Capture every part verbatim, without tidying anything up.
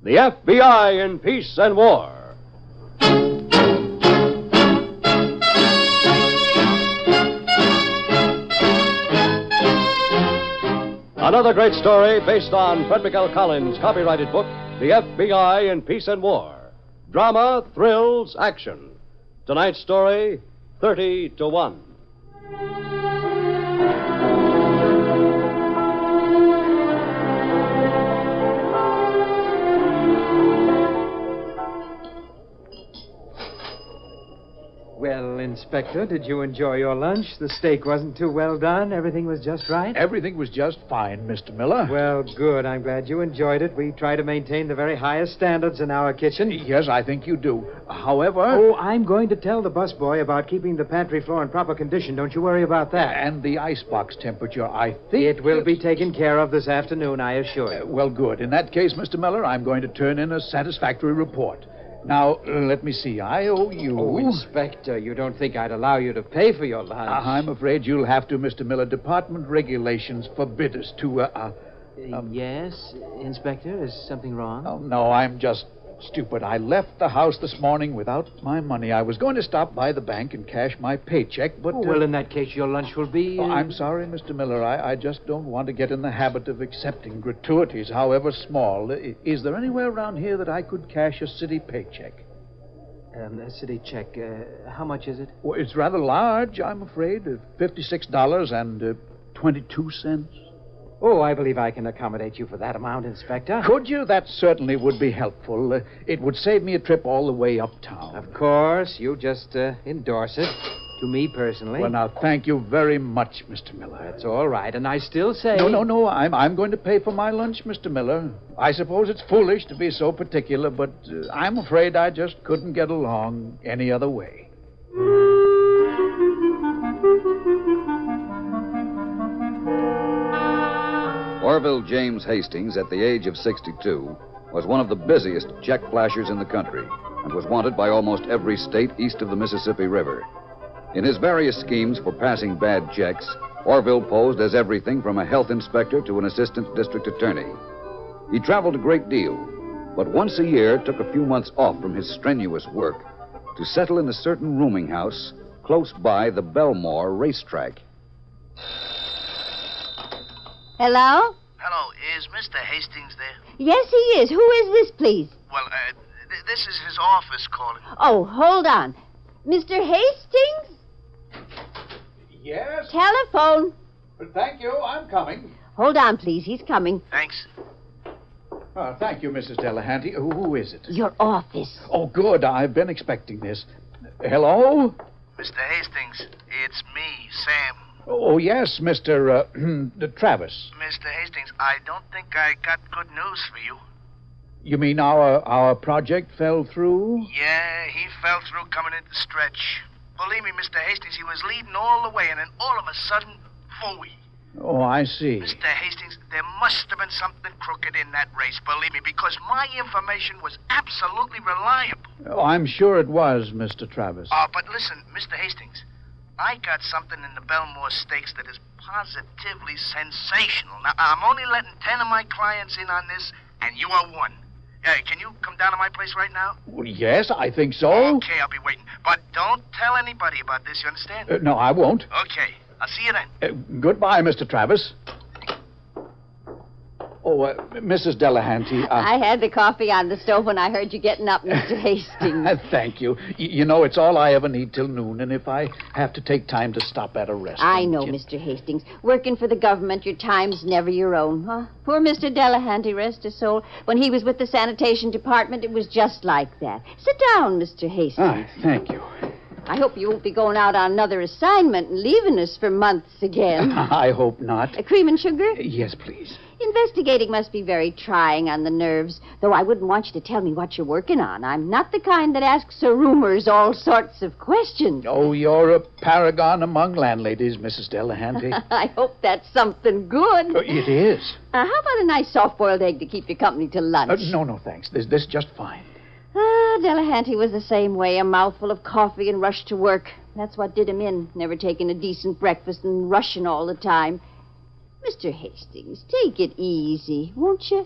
The F B I in Peace and War. Another great story based on Frederick L. Collins' copyrighted book, The F B I in Peace and War. Drama, thrills, action. Tonight's story, thirty to one. Well, Inspector, did you enjoy your lunch? The steak wasn't too well done. Everything was just right? Everything was just fine, Mister Miller. Well, good. I'm glad you enjoyed it. We try to maintain the very highest standards in our kitchen. Yes, I think you do. However... Oh, I'm going to tell the busboy about keeping the pantry floor in proper condition. Don't you worry about that. And the icebox temperature, I think... It will be taken care of this afternoon, I assure you. Uh, well, good. In that case, Mister Miller, I'm going to turn in a satisfactory report. Now, uh, let me see. I owe you... Oh, Inspector, you don't think I'd allow you to pay for your lunch? Uh, I'm afraid you'll have to, Mister Miller. Department regulations forbid us to... Uh, uh, um, yes, Inspector? Is something wrong? Oh, no, I'm just stupid. I left the house this morning without my money. I was going to stop by the bank and cash my paycheck, but... Oh, well, uh, in that case, your lunch will be... Uh... Oh, I'm sorry, Mister Miller. I, I just don't want to get in the habit of accepting gratuities, however small. Is there anywhere around here that I could cash a city paycheck? Um, a city check. Uh, how much is it? Well, it's rather large, I'm afraid. Uh, fifty-six dollars and uh, twenty-two cents. Oh, I believe I can accommodate you for that amount, Inspector. Could you? That certainly would be helpful. Uh, it would save me a trip all the way uptown. Of course. You just uh, endorse it. To me personally. Well, now, thank you very much, Mister Miller. That's all right. And I still say... No, no, no. I'm, I'm going to pay for my lunch, Mister Miller. I suppose it's foolish to be so particular, but uh, I'm afraid I just couldn't get along any other way. Orville James Hastings, at the age of sixty-two, was one of the busiest check flashers in the country and was wanted by almost every state east of the Mississippi River. In his various schemes for passing bad checks, Orville posed as everything from a health inspector to an assistant district attorney. He traveled a great deal, but once a year took a few months off from his strenuous work to settle in a certain rooming house close by the Belmore racetrack. Hello? Hello, is Mister Hastings there? Yes, he is. Who is this, please? Well, uh, th- this is his office calling. Oh, hold on. Mister Hastings? Yes? Telephone. Thank you. I'm coming. Hold on, please. He's coming. Thanks. Oh, thank you, Missus Delahanty. Who, who is it? Your office. Oh, good. I've been expecting this. Hello? Mister Hastings, it's me, Sam. Oh, yes, Mister Uh, Travis. Mister Hastings, I don't think I got good news for you. You mean our our project fell through? Yeah, he fell through coming into stretch. Believe me, Mister Hastings, he was leading all the way, and then all of a sudden, phooey. Oh, I see. Mister Hastings, there must have been something crooked in that race, believe me, because my information was absolutely reliable. Oh, I'm sure it was, Mister Travis. Oh, but listen, Mister Hastings, I got something in the Belmore Stakes that is positively sensational. Now, I'm only letting ten of my clients in on this, and you are one. Uh, can you come down to my place right now? Well, yes, I think so. Okay, I'll be waiting. But don't tell anybody about this, you understand? Uh, no, I won't. Okay, I'll see you then. Uh, goodbye, Mister Travis. Oh, uh, Missus Delahanty. Uh, I had the coffee on the stove when I heard you getting up, Mister Hastings. Thank you. Y- you know, it's all I ever need till noon, and if I have to take time to stop at a restaurant... I know, you... Mister Hastings. Working for the government, your time's never your own. Huh? Poor Mister Delahanty, rest his soul. When he was with the sanitation department, it was just like that. Sit down, Mister Hastings. Ah, thank you. I hope you won't be going out on another assignment and leaving us for months again. I hope not. A cream and sugar? Yes, please. Investigating must be very trying on the nerves, though I wouldn't want you to tell me what you're working on. I'm not the kind that asks her rumors all sorts of questions. Oh, you're a paragon among landladies, Missus Delahanty. I hope that's something good. Uh, it is. Uh, how about a nice soft-boiled egg to keep you company till lunch? Uh, no, no, thanks. This, this is just fine. Ah, Delahanty was the same way, a mouthful of coffee and rush to work. That's what did him in, never taking a decent breakfast and rushing all the time. Mister Hastings, take it easy, won't you?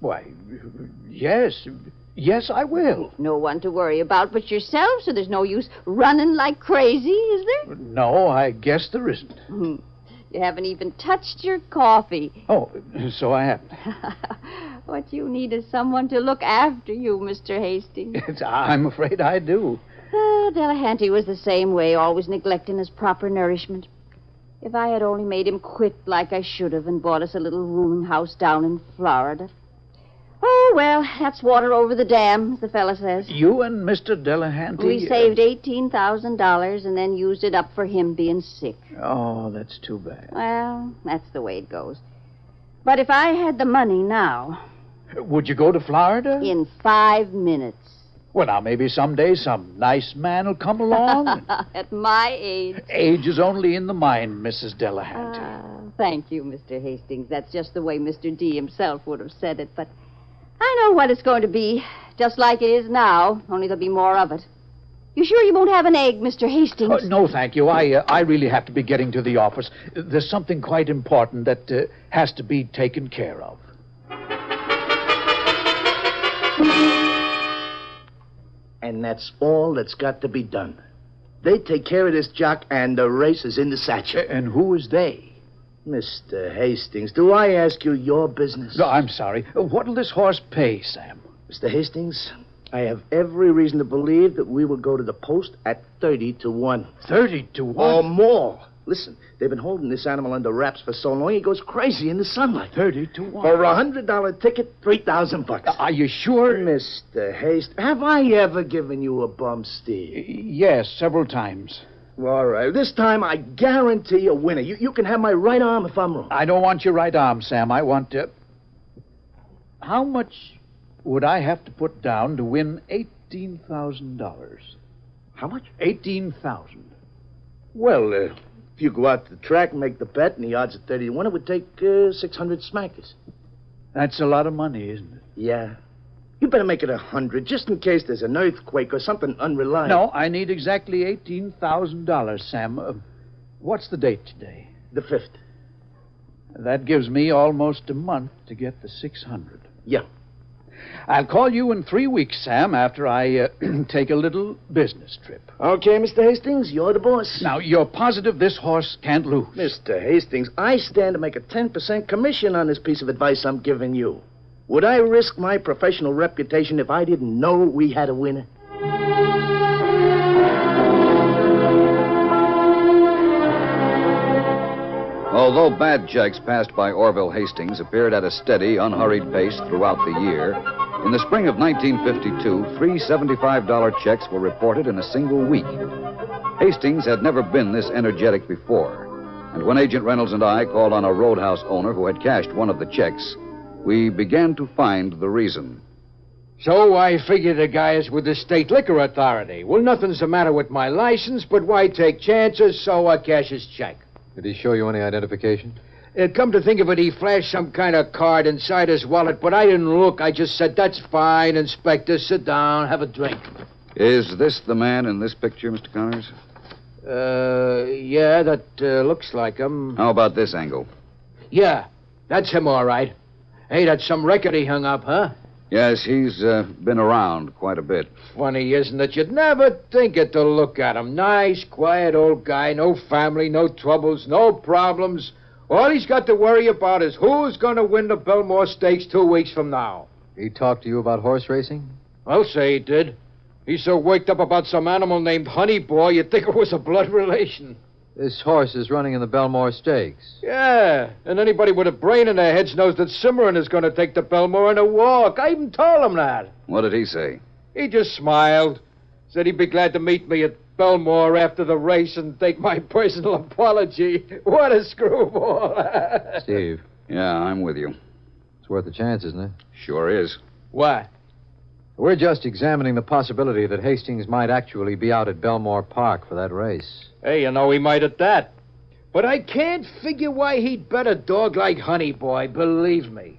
Why, yes. Yes, I will. No one to worry about but yourself, so there's no use running like crazy, is there? No, I guess there isn't. You haven't even touched your coffee. Oh, so I haven't. What you need is someone to look after you, Mister Hastings. I'm afraid I do. Uh, Delahanty was the same way, always neglecting his proper nourishment. If I had only made him quit like I should have and bought us a little rooming house down in Florida. Oh, well, that's water over the dam, as the fella says. You and Mister Delahanty... We saved eighteen thousand dollars and then used it up for him being sick. Oh, that's too bad. Well, that's the way it goes. But if I had the money now... Would you go to Florida? In five minutes. Well, now, maybe someday some nice man will come along. At my age. Age is only in the mind, Missus Delahanty. Ah, thank you, Mister Hastings. That's just the way Mister D himself would have said it, but I know what it's going to be, just like it is now, only there'll be more of it. You sure you won't have an egg, Mister Hastings? Oh, no, thank you. I uh, I really have to be getting to the office. There's something quite important that uh, has to be taken care of. And that's all that's got to be done. They take care of this jock, and the race is in the satchel. And who is they? Mister Hastings, do I ask you your business? No, I'm sorry. What'll this horse pay, Sam? Mister Hastings, I have every reason to believe that we will go to the post at thirty to one. Thirty to one? Or more. Listen, they've been holding this animal under wraps for so long, he goes crazy in the sunlight. Thirty to one. For a hundred dollar ticket, three thousand bucks. Are you sure? Mister Hastings, have I ever given you a bum steer? Yes, several times. All right, this time I guarantee a winner. You, you can have my right arm if I'm wrong. I don't want your right arm, Sam. I want to... How much would I have to put down to win eighteen thousand dollars? How much? eighteen thousand dollars. Well, uh, if you go out to the track and make the bet and the odds are thirty to one, it would take uh, six hundred smackers. That's a lot of money, isn't it? Yeah. You better make it a hundred, just in case there's an earthquake or something unreliable. No, I need exactly eighteen thousand dollars, Sam. Uh, what's the date today? The fifth. That gives me almost a month to get the six hundred. Yeah. I'll call you in three weeks, Sam, after I uh, take a little business trip. Okay, Mister Hastings, you're the boss. Now, you're positive this horse can't lose? Mister Hastings, I stand to make a ten percent commission on this piece of advice I'm giving you. Would I risk my professional reputation if I didn't know we had a winner? Although bad checks passed by Orville Hastings appeared at a steady, unhurried pace throughout the year, in the spring of nineteen fifty-two, three seventy-five dollar checks were reported in a single week. Hastings had never been this energetic before, and when Agent Reynolds and I called on a roadhouse owner who had cashed one of the checks, we began to find the reason. So I figured the guy is with the State Liquor Authority. Well, nothing's the matter with my license, but why take chances, so I cash his check. Did he show you any identification? Uh, come to think of it, he flashed some kind of card inside his wallet, but I didn't look. I just said, that's fine, Inspector. Sit down, have a drink. Is this the man in this picture, Mister Connors? Uh, yeah, that uh, looks like him. How about this angle? Yeah, that's him, all right. Hey, that's some record he hung up, huh? Yes, he's uh, been around quite a bit. Funny, isn't it? You'd never think it to look at him. Nice, quiet old guy, no family, no troubles, no problems. All he's got to worry about is who's going to win the Belmore Stakes two weeks from now. He talked to you about horse racing? I'll say he did. He's so worked up about some animal named Honey Boy, you'd think it was a blood relation. This horse is running in the Belmore Stakes. Yeah, and anybody with a brain in their heads knows that Cimarron is going to take the Belmore in a walk. I even told him that. What did he say? He just smiled. Said he'd be glad to meet me at Belmore after the race and take my personal apology. What a screwball. Steve. Yeah, I'm with you. It's worth a chance, isn't it? Sure is. What? We're just examining the possibility that Hastings might actually be out at Belmore Park for that race. Hey, you know, he might at that. But I can't figure why he'd bet a dog like Honey Boy, believe me.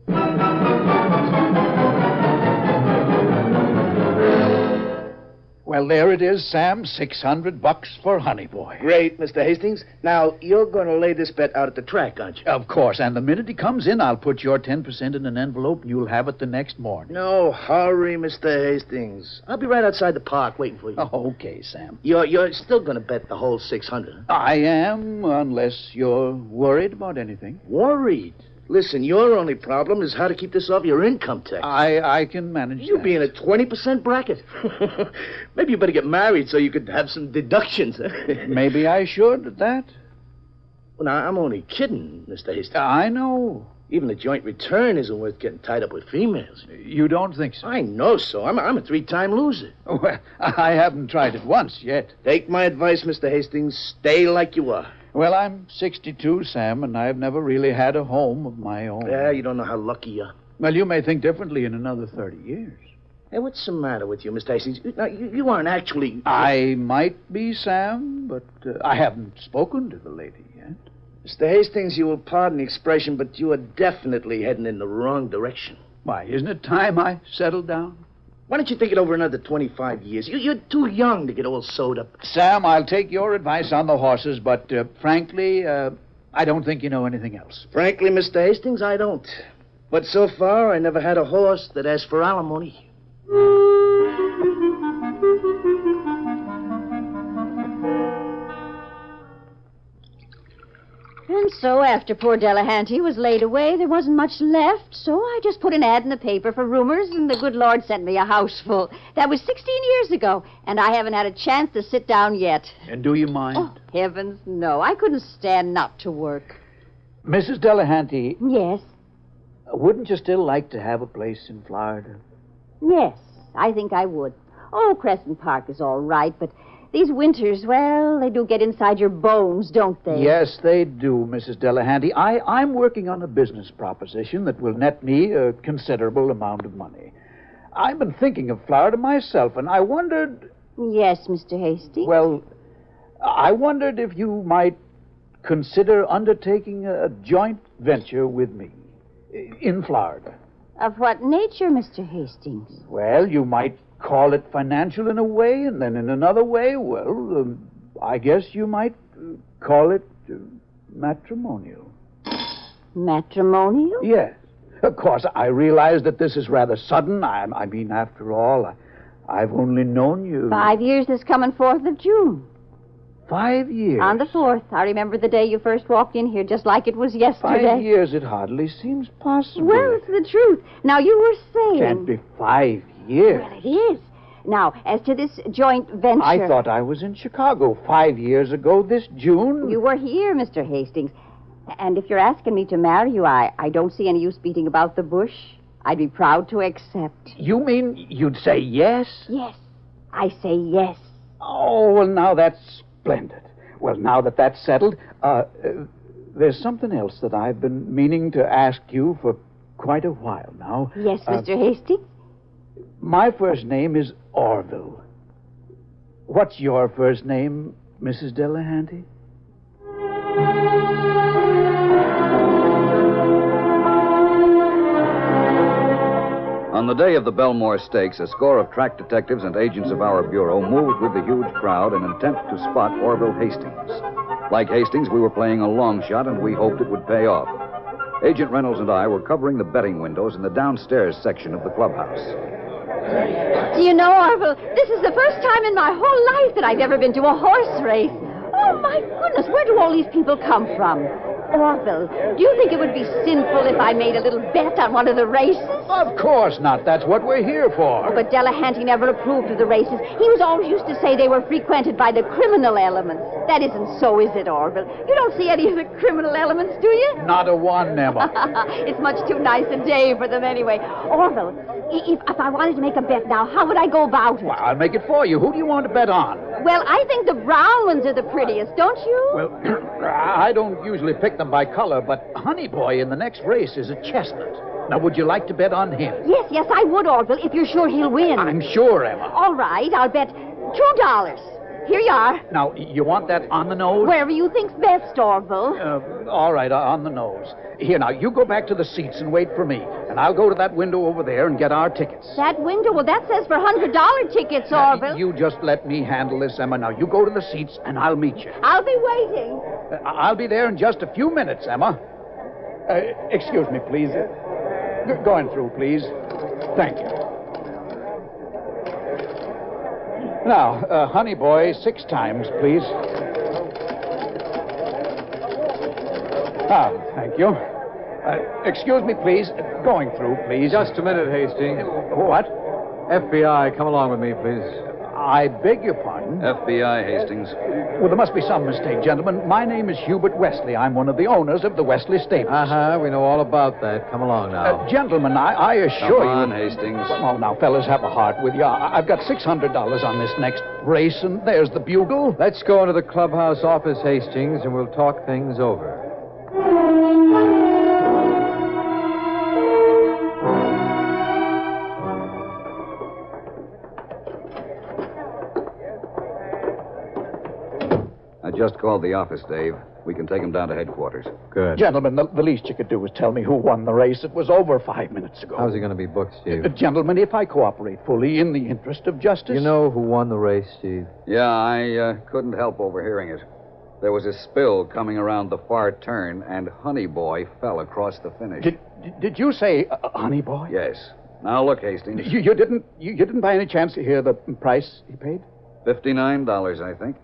Well, Well, there it is, Sam. Six hundred bucks for Honey Boy. Great, Mister Hastings. Now, you're going to lay this bet out at the track, aren't you? Of course, and the minute he comes in, I'll put your ten percent in an envelope, and you'll have it the next morning. No hurry, Mister Hastings. I'll be right outside the park waiting for you. Oh, okay, Sam. You're, you're still going to bet the whole six hundred, huh? I am, unless you're worried about anything. Worried? Listen, your only problem is how to keep this off your income tax. I I can manage You'll that. be in a twenty percent bracket. Maybe you better get married so you could have some deductions. Maybe I should at that. Well, now, I'm only kidding, Mister Hastings. I know. Even a joint return isn't worth getting tied up with females. You don't think so? I know so. I'm a, I'm a three-time loser. Well, I haven't tried it once yet. Take my advice, Mister Hastings. Stay like you are. Well, I'm sixty-two, Sam, and I've never really had a home of my own. Yeah, you don't know how lucky you are. Well, you may think differently in another thirty years. Hey, what's the matter with you, Mister Hastings? Now, you, you aren't actually... I might be, Sam, but uh, I haven't spoken to the lady yet. Mister Hastings, you will pardon the expression, but you are definitely heading in the wrong direction. Why, isn't it time I settled down? Why don't you think it over another twenty-five years? You, you're too young to get all sewed up. Sam, I'll take your advice on the horses, but uh, frankly, uh, I don't think you know anything else. Frankly, Mister Hastings, I don't. But so far, I never had a horse that asked for alimony. And so, after poor Delahanty was laid away, there wasn't much left, so I just put an ad in the paper for rumors, and the good Lord sent me a house full. That was sixteen years ago, and I haven't had a chance to sit down yet. And do you mind? Oh, heavens, no. I couldn't stand not to work. Missus Delahanty, Yes, wouldn't you still like to have a place in Florida? yes, I think I would. Oh, Crescent Park is all right, but these winters, well, they do get inside your bones, don't they? Yes, they do, Missus Delahanty. I, I'm working on a business proposition that will net me a considerable amount of money. I've been thinking of Florida myself, and I wondered... Yes, Mister Hastings. Well, I wondered if you might consider undertaking a joint venture with me in Florida. Of what nature, Mister Hastings? Well, you might call it financial in a way, and then in another way, well, um, I guess you might uh, call it uh, matrimonial. Matrimonial? Yes. Of course, I realize that this is rather sudden. I, I mean, after all, I, I've only known you... Five years this coming fourth of June. Five years? On the fourth. I remember the day you first walked in here, just like it was yesterday. Five years, it hardly seems possible. Well, it's the truth. Now, you were saying... Can't be five years. Well, it is. Now, as to this joint venture... I thought I was in Chicago five years ago this June. You were here, Mister Hastings. And if you're asking me to marry you, I, I don't see any use beating about the bush. I'd be proud to accept. You mean you'd say yes? Yes. I say yes. Oh, well, now that's splendid. Well, now that that's settled, uh, uh, there's something else that I've been meaning to ask you for quite a while now. Yes, Uh, Mister Hastings? My first name is Orville. What's your first name, Missus Delahanty? On the day of the Belmore Stakes, a score of track detectives and agents of our bureau moved with the huge crowd in intent to spot Orville Hastings. Like Hastings, we were playing a long shot, and we hoped it would pay off. Agent Reynolds and I were covering the betting windows in the downstairs section of the clubhouse. Do you know, Orville, this is the first time in my whole life that I've ever been to a horse race. Oh, my goodness, where do all these people come from? Orville, do you think it would be sinful if I made a little bet on one of the races? Of course not. That's what we're here for. Oh, but Delahanty never approved of the races. He was always used to say they were frequented by the criminal elements. That isn't so, is it, Orville? You don't see any of the criminal elements, do you? Not a one, Emma. It's much too nice a day for them anyway. Orville, if, if I wanted to make a bet now, how would I go about it? Well, I'll make it for you. Who do you want to bet on? Well, I think the brown ones are the prettiest, don't you? Well, I don't usually pick them by color, but Honey Boy in the next race is a chestnut. Now, would you like to bet on him? Yes, yes, I would, Orville, if you're sure he'll win. I'm sure, Emma. All right, I'll bet two dollars. Here you are. Now, you want that on the nose? Wherever you think's best, Orville. Uh, all right, uh, on the nose. Here, now, you go back to the seats and wait for me. And I'll go to that window over there and get our tickets. That window? Well, that says for one hundred dollars tickets, Now, Orville. you just let me handle this, Emma. Now, you go to the seats and I'll meet you. I'll be waiting. Uh, I'll be there in just a few minutes, Emma. Uh, excuse me, please. Uh, g- going through, please. Thank you. Now, uh, honey boy, six times, please. Ah, thank you. Uh, excuse me, please. Going through, please. Just a minute, Hastings. What? F B I, come along with me, please. I beg your pardon. F B I, Hastings. Well, there must be some mistake, gentlemen. My name is Hubert Wesley. I'm one of the owners of the Wesley Stables. Uh-huh, we know all about that. Come along now. Uh, gentlemen, I, I assure Come on, you... Hastings. Oh, now, fellas, have a heart with you. I- I've got six hundred dollars on this next race, and there's the bugle. Let's go into the clubhouse office, Hastings, and we'll talk things over. I just called the office, Dave. We can take him down to headquarters. Good. Gentlemen, the, the least you could do is tell me who won the race. It was over five minutes ago. How's he going to be booked, Steve? Uh, gentlemen, if I cooperate fully in the interest of justice... You know who won the race, Steve? Yeah, I uh, couldn't help overhearing it. There was a spill coming around the far turn, and Honey Boy fell across the finish. Did, did you say, uh, honey boy? Yes. Now look, Hastings. You, you didn't you, you didn't by any chance hear the price he paid? Fifty-nine dollars, I think.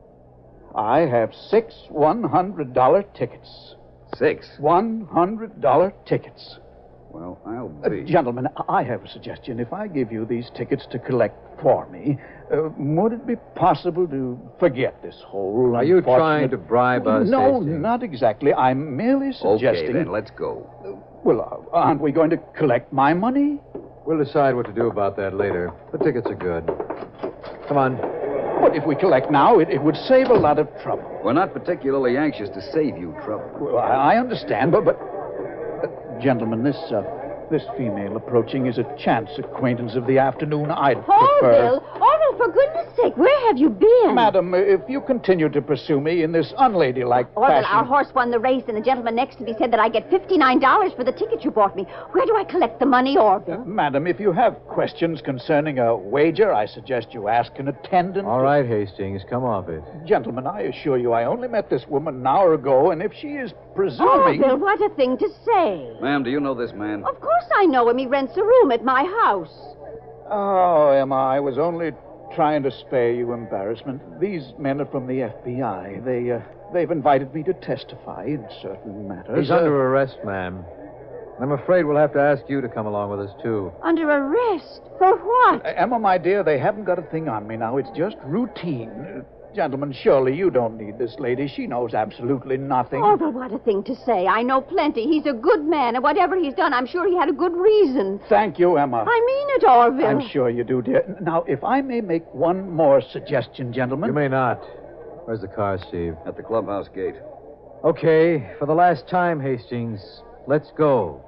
I have six one hundred dollar tickets. Six. One hundred dollar tickets. Well, I'll Uh, be. gentlemen, I have a suggestion. If I give you these tickets to collect for me, uh, would it be possible to forget this whole Are you unfortunate- trying to bribe us, No, Hastings? not exactly. I'm merely suggesting... Okay, then, let's go. Well, uh, aren't we going to collect my money? We'll decide what to do about that later. The tickets are good. Come on. But if we collect now, it, it would save a lot of trouble. We're not particularly anxious to save you trouble. Well, I, I understand, but... but uh, gentlemen, this, uh, this female approaching is a chance acquaintance of the afternoon. I'd prefer... Orville! Orville, for goodness sake, where have you been? Madam, if you continue to pursue me in this unladylike Orville, fashion... our horse won the race, and the gentleman next to me said that I get fifty-nine dollars for the ticket you bought me. Where do I collect the money, Orville? Madam, if you have questions concerning a wager, I suggest you ask an attendant. All right, Hastings, come off it. Gentlemen, I assure you, I only met this woman an hour ago, and if she is presuming... Orville, what a thing to say. Ma'am, do you know this man? Of course I know him. He rents a room at my house. Oh, Emma, I was only trying to spare you embarrassment. These men are from the F B I. They, uh, they've invited me to testify in certain matters. He's Uh, under arrest, ma'am. I'm afraid we'll have to ask you to come along with us, too. Under arrest? For what? Emma, my dear, they haven't got a thing on me now. It's just routine. Uh, Gentlemen, surely you don't need this lady. She knows absolutely nothing. Orville, what a thing to say. I know plenty. He's a good man, and whatever he's done, I'm sure he had a good reason. Thank you, Emma. I mean it, Orville. I'm sure you do, dear. Now, if I may make one more suggestion, gentlemen. You may not. Where's the car, Steve? At the clubhouse gate. Okay, for the last time, Hastings, let's go.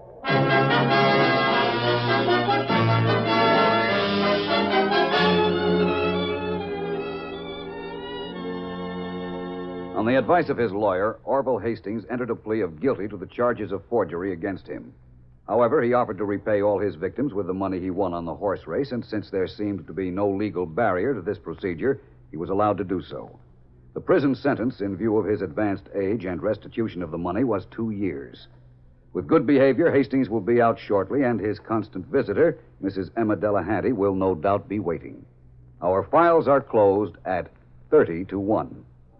On the advice of his lawyer, Orville Hastings entered a plea of guilty to the charges of forgery against him. However, he offered to repay all his victims with the money he won on the horse race, and since there seemed to be no legal barrier to this procedure, he was allowed to do so. The prison sentence, in view of his advanced age and restitution of the money, was two years. With good behavior, Hastings will be out shortly, and his constant visitor, Missus Emma Delahanty, will no doubt be waiting. Our files are closed at thirty to one.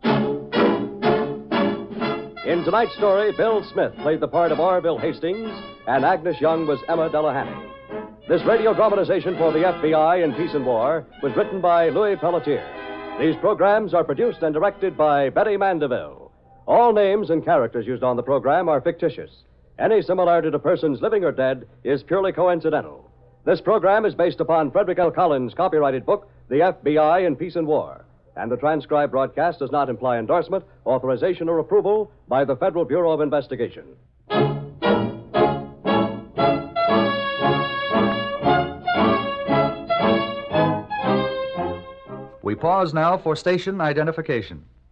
In tonight's story, Bill Smith played the part of Orville Hastings, and Agnes Young was Emma Delahanty. This radio dramatization for the F B I in Peace and War was written by Louis Pelletier. These programs are produced and directed by Betty Mandeville. All names and characters used on the program are fictitious. Any similarity to persons living or dead is purely coincidental. This program is based upon Frederick L. Collins' copyrighted book, The F B I in Peace and War. And the transcribed broadcast does not imply endorsement, authorization, or approval by the Federal Bureau of Investigation. We We pause now for station identification.